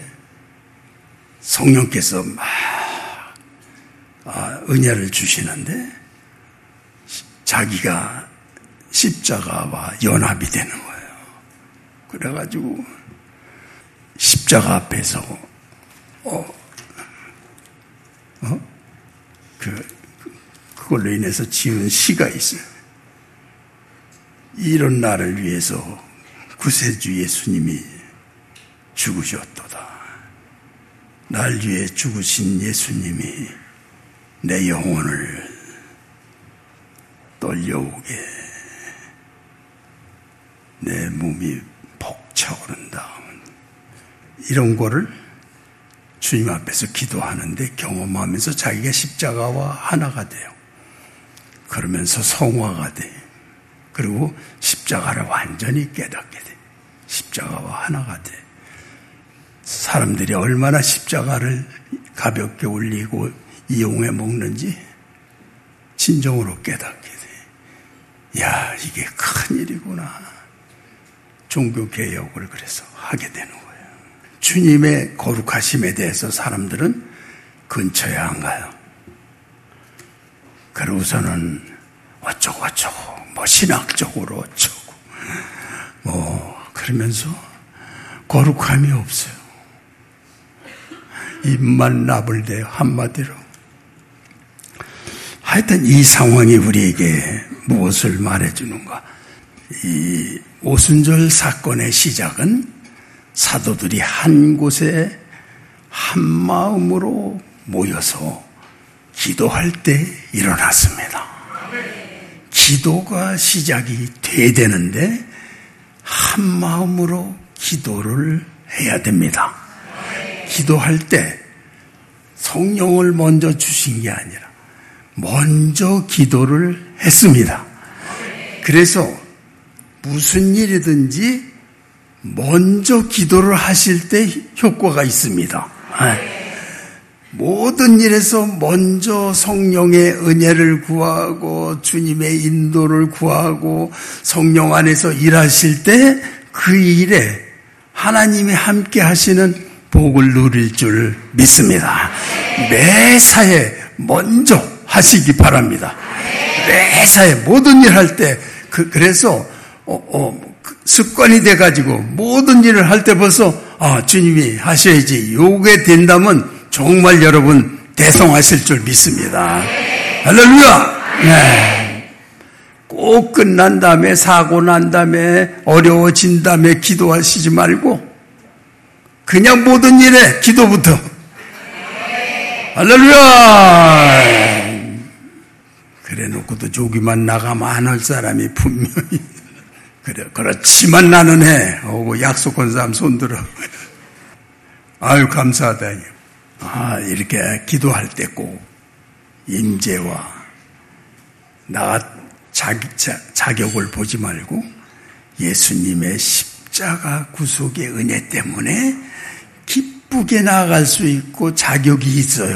Speaker 2: 성령께서 막 은혜를 주시는데 자기가 십자가와 연합이 되는 거예요. 그래가지고 십자가 앞에서 그걸로 인해서 지은 시가 있어요. 이런 나를 위해서 구세주 예수님이 죽으셨도다. 날 위해 죽으신 예수님이 내 영혼을 떨려오게 내 몸이 벅차오른다. 이런 거를 주님 앞에서 기도하는데 경험하면서 자기가 십자가와 하나가 돼요. 그러면서 성화가 돼요. 그리고 십자가를 완전히 깨닫게 돼요. 십자가와 하나가 돼요. 사람들이 얼마나 십자가를 가볍게 올리고 이용해 먹는지 진정으로 깨닫게 돼요. 야, 이게 큰일이구나. 종교개혁을 그래서 하게 되는 거예요. 주님의 거룩하심에 대해서 사람들은 근처에 안 가요. 그러고서는 어쩌고 뭐 신학적으로 어쩌고 그러면서 거룩함이 없어요. 입만 나불대요. 한마디로. 하여튼 이 상황이 우리에게 무엇을 말해주는가. 이 오순절 사건의 시작은 사도들이 한 곳에 한 마음으로 모여서 기도할 때 일어났습니다. 기도가 시작이 돼야 되는데 한 마음으로 기도를 해야 됩니다. 기도할 때 성령을 먼저 주신 게 아니라 먼저 기도를 했습니다. 그래서 무슨 일이든지 먼저 기도를 하실 때 효과가 있습니다. 모든 일에서 먼저 성령의 은혜를 구하고 주님의 인도를 구하고 성령 안에서 일하실 때 그 일에 하나님이 함께 하시는 복을 누릴 줄 믿습니다. 매사에 먼저 하시기 바랍니다. 매사에 모든 일 할 때 그래서 습관이 돼가지고 모든 일을 할 때 벌써 주님이 하셔야지 요게 된다면 정말 여러분 대성하실 줄 믿습니다. 할렐루야. 네. 꼭 끝난 다음에 사고 난 다음에 어려워진 다음에 기도하시지 말고 그냥 모든 일에 기도부터. 할렐루야. 그래 놓고도 조기만 나가면 안 할 사람이 분명히 그래, 그렇지만 나는 해. 오고 약속한 사람 손들어. 아유, 감사하다. 이렇게 기도할 때 꼭 임재와 자격을 보지 말고 예수님의 십자가 구속의 은혜 때문에 기쁘게 나아갈 수 있고 자격이 있어요.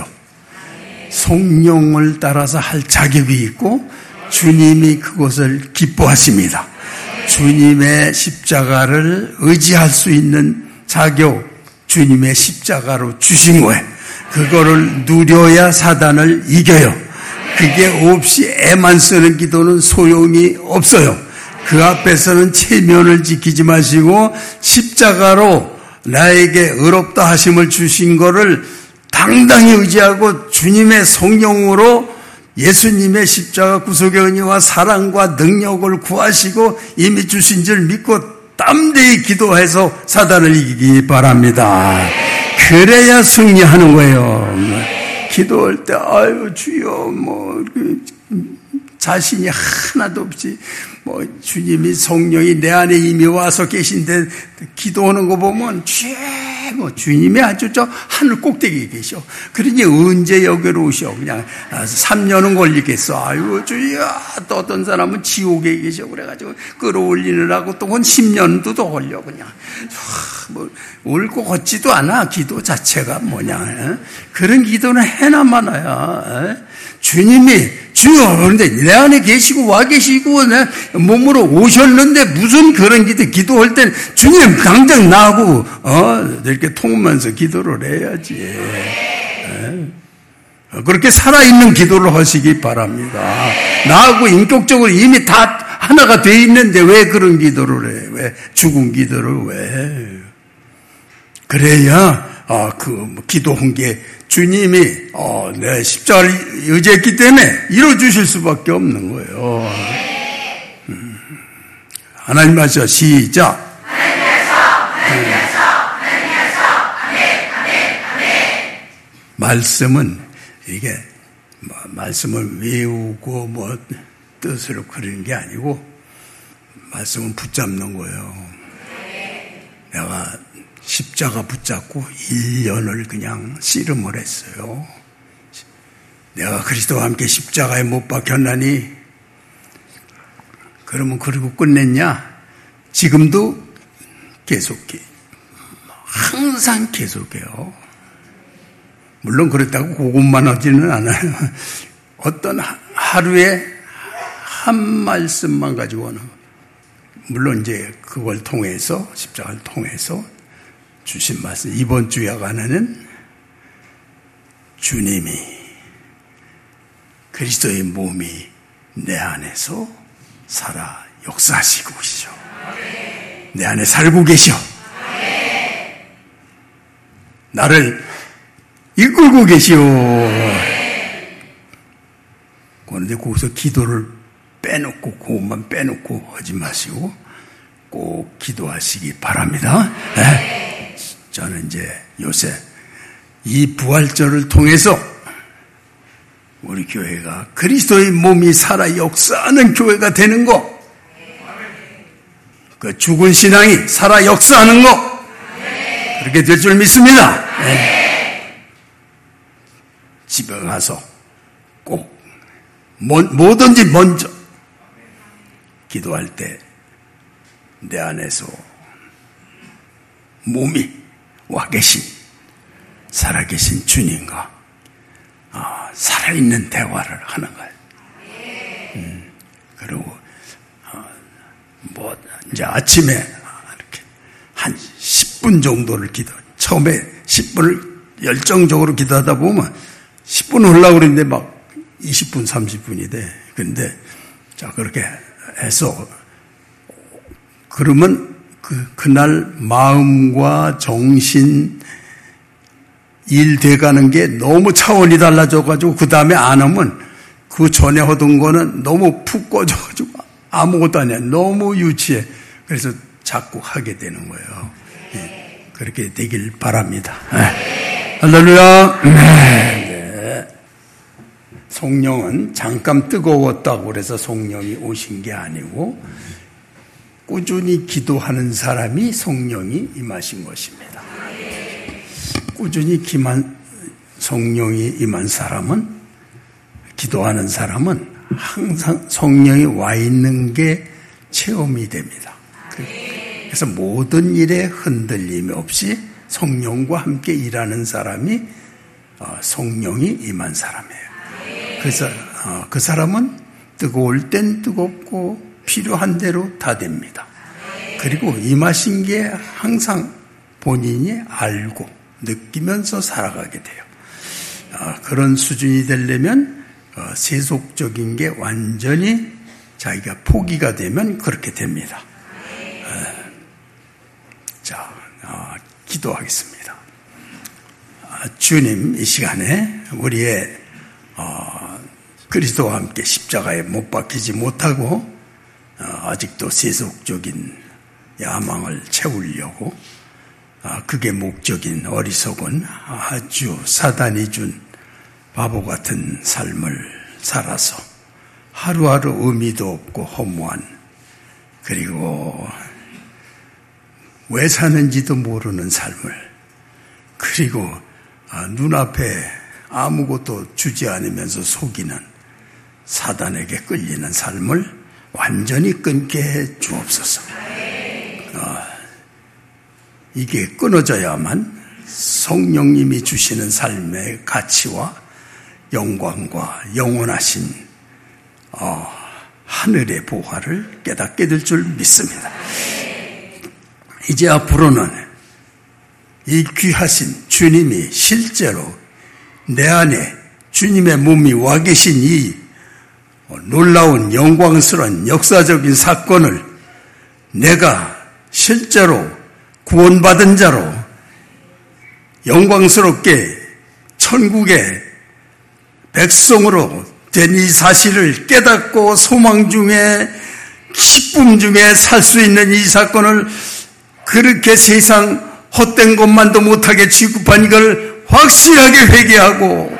Speaker 2: 성령을 따라서 할 자격이 있고 주님이 그것을 기뻐하십니다. 주님의 십자가를 의지할 수 있는 자격, 주님의 십자가로 주신 거예요. 그거를 누려야 사단을 이겨요. 그게 없이 애만 쓰는 기도는 소용이 없어요. 그 앞에서는 체면을 지키지 마시고 십자가로 나에게 의롭다 하심을 주신 거를 당당히 의지하고 주님의 성령으로 예수님의 십자가 구속의 은혜와 사랑과 능력을 구하시고 이미 주신 줄 믿고 땀대히 기도해서 사단을 이기기 바랍니다. 그래야 승리하는 거예요. 기도할 때 아유 주여 자신이 하나도 없이 주님이 성령이 내 안에 이미 와서 계신데 기도하는 거 보면 주님이 아주 저 하늘 꼭대기에 계셔. 그러니 언제 여기로 오셔. 그냥 3년은 걸리겠어. 아유 주여. 또 어떤 사람은 지옥에 계셔. 그래가지고 끌어올리느라고 또 10년도 더 걸려. 그냥 옳고 걷지도 않아. 기도 자체가 뭐냐. 그런 기도는 해나 마나야. 주님이 주여 그런데 내 안에 계시고 와 계시고 내 몸으로 오셨는데 무슨 그런 기도할 땐 주님 당장 나하고 이렇게 통하면서 기도를 해야지. 그렇게 살아있는 기도를 하시기 바랍니다. 나하고 인격적으로 이미 다 하나가 돼 있는데 왜 그런 기도를 해? 왜 죽은 기도를 왜? 그래야 기도한 게 주님이 내 십자가를 의지했기 때문에 이루어주실 수밖에 없는 거예요. 하나님 하셔 시작. 말씀은 이게 말씀을 외우고 뜻으로 그리는 게 아니고 말씀은 붙잡는 거예요. 내가 십자가 붙잡고 1년을 그냥 씨름을 했어요. 내가 그리스도와 함께 십자가에 못 박혔나니 그러면 그리고 끝냈냐? 지금도 계속해. 항상 계속해요. 물론 그렇다고 그것만 하지는 않아요. 어떤 하루에 한 말씀만 가지고는 물론 이제 그걸 통해서 십자가를 통해서 주신 말씀 이번 주 야간에는 주님이 그리스도의 몸이 내 안에서 살아 역사하시고 계시오. 내 안에 살고 계시오. 나를 이끌고 계시오. 그런데 거기서 기도를 빼놓고 그것만 빼놓고 하지 마시고 꼭 기도하시기 바랍니다. 네. 저는 이제 요새 이 부활절을 통해서 우리 교회가 그리스도의 몸이 살아 역사하는 교회가 되는 거, 그 죽은 신앙이 살아 역사하는 거, 그렇게 될 줄 믿습니다. 네. 집에 가서 꼭 뭐든지 먼저 기도할 때 내 안에서 몸이 와 계신 살아계신 주님과 살아있는 대화를 하는 거예요. 그리고 이제 아침에 이렇게 한 10분 정도를 처음에 10분을 열정적으로 기도하다 보면 10분 하려고 그랬는데 막 20분, 30분이 돼. 근데 자 그렇게 해서 그러면 그날 마음과 정신 일 돼가는 게 너무 차원이 달라져가지고 그 다음에 안 하면 그 전에 하던 거는 너무 푹 꺼져가지고 아무것도 아니야. 너무 유치해. 그래서 자꾸 하게 되는 거예요. 네, 그렇게 되길 바랍니다. 네. 할렐루야. 네. 성령은 잠깐 뜨거웠다고 그래서 성령이 오신 게 아니고 꾸준히 기도하는 사람이 성령이 임하신 것입니다. 꾸준히 성령이 임한 사람은, 기도하는 사람은 항상 성령이 와 있는 게 체험이 됩니다. 그래서 모든 일에 흔들림 없이 성령과 함께 일하는 사람이 성령이 임한 사람이에요. 그래서 그 사람은 뜨거울 땐 뜨겁고 필요한 대로 다 됩니다. 그리고 임하신 게 항상 본인이 알고 느끼면서 살아가게 돼요. 그런 수준이 되려면 세속적인 게 완전히 자기가 포기가 되면 그렇게 됩니다. 자, 기도하겠습니다. 주님, 이 시간에 우리의 그리스도와 함께 십자가에 못 박히지 못하고 아직도 세속적인 야망을 채우려고 그게 목적인 어리석은 아주 사단이 준 바보 같은 삶을 살아서 하루하루 의미도 없고 허무한, 그리고 왜 사는지도 모르는 삶을, 그리고 눈앞에 아무것도 주지 않으면서 속이는 사단에게 끌리는 삶을 완전히 끊게 해 주옵소서. 이게 끊어져야만 성령님이 주시는 삶의 가치와 영광과 영원하신 하늘의 보화를 깨닫게 될 줄 믿습니다. 이제 앞으로는 이 귀하신 주님이 실제로 내 안에 주님의 몸이 와 계신 이 놀라운 영광스러운 역사적인 사건을 내가 실제로 구원받은 자로 영광스럽게 천국의 백성으로 된 이 사실을 깨닫고 소망 중에 기쁨 중에 살 수 있는 이 사건을, 그렇게 세상 헛된 것만도 못하게 취급한 이걸 확실하게 회개하고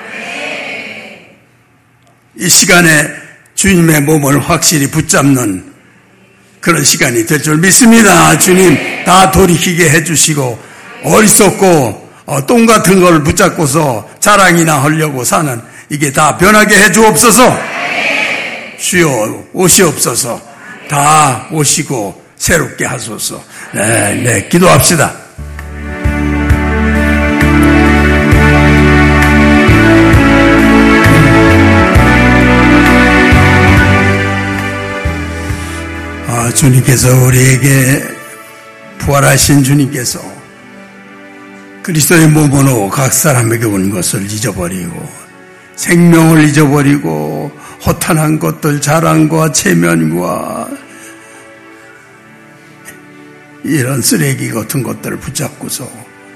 Speaker 2: 이 시간에 주님의 몸을 확실히 붙잡는 그런 시간이 될 줄 믿습니다. 주님 다 돌이키게 해주시고 어리석고 똥 같은 걸 붙잡고서 자랑이나 하려고 사는 이게 다 변하게 해주옵소서. 주여 오시옵소서. 다 오시고 새롭게 하소서. 네, 기도합시다. 주님께서 우리에게 부활하신 주님께서 그리스도의 몸으로 각 사람에게 온 것을 잊어버리고 생명을 잊어버리고 허탄한 것들, 자랑과 체면과 이런 쓰레기 같은 것들을 붙잡고서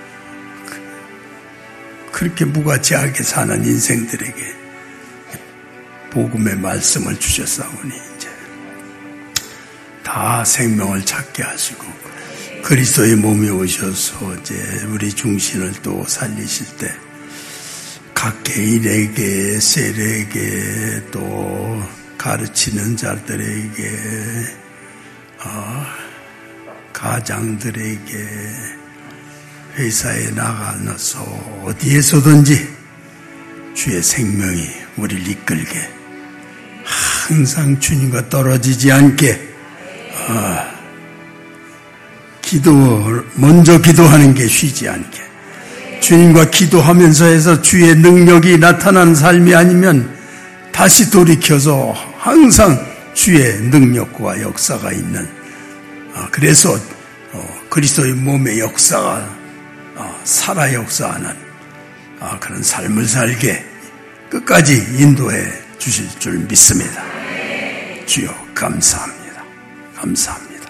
Speaker 2: 그렇게 무가치하게 사는 인생들에게 복음의 말씀을 주셨사오니 이제 다 생명을 찾게 하시고 그리스도의 몸이 오셔서 이제 우리 중심을 또 살리실 때 각 개인에게, 세력에게, 또 가르치는 자들에게, 가장들에게, 회사에 나가서 어디에서든지 주의 생명이 우리를 이끌게 항상 주님과 떨어지지 않게 먼저 기도하는 게 쉬지 않게 주님과 기도하면서 해서 주의 능력이 나타나는 삶이 아니면 다시 돌이켜서 항상 주의 능력과 역사가 있는 그래서 그리스도의 몸의 역사가 살아 역사하는 그런 삶을 살게 끝까지 인도해 주실 줄 믿습니다. 주여 감사합니다. 감사합니다.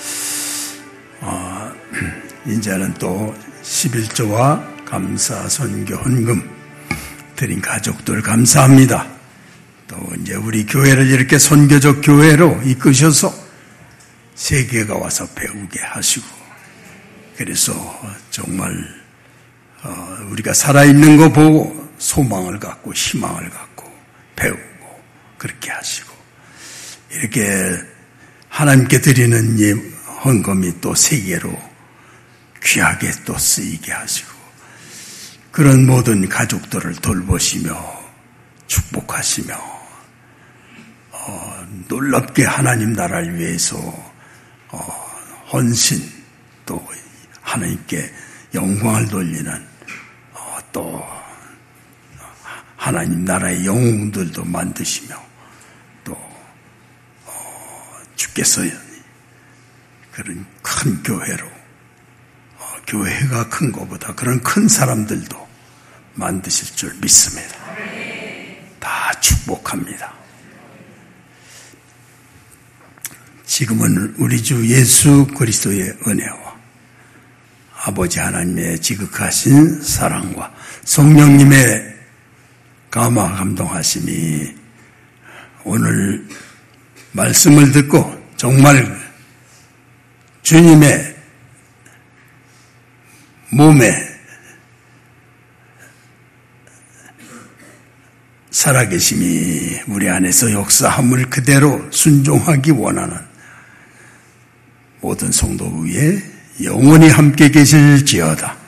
Speaker 2: 이제는 또 11조와 감사, 선교, 헌금 드린 가족들 감사합니다. 또 이제 우리 교회를 이렇게 선교적 교회로 이끄셔서 세계가 와서 배우게 하시고 그래서 정말 우리가 살아있는 거 보고 소망을 갖고 희망을 갖고 배우고 그렇게 하시고 이렇게 하나님께 드리는 이 헌금이 또 세계로 귀하게 또 쓰이게 하시고 그런 모든 가족들을 돌보시며 축복하시며 놀랍게 하나님 나라를 위해서 헌신 또 하나님께 영광을 돌리는 또 하나님 나라의 영웅들도 만드시며 또 주께서 그런 큰 교회로 교회가 큰 것보다 그런 큰 사람들도 만드실 줄 믿습니다. 다 축복합니다. 지금은 우리 주 예수 그리스도의 은혜와 아버지 하나님의 지극하신 사랑과 성령님의 감화 감동하심이 오늘 말씀을 듣고 정말 주님의 몸에 살아계심이 우리 안에서 역사함을 그대로 순종하기 원하는 모든 성도 위에 영원히 함께 계실지어다.